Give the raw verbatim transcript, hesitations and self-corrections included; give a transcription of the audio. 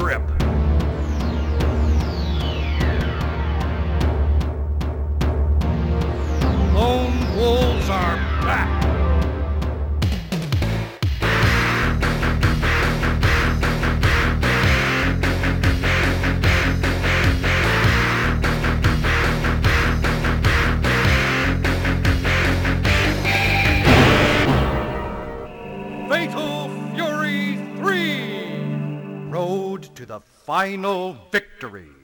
grip. Lone wolves are back. Fatal Fury three, Road to the Final Victory.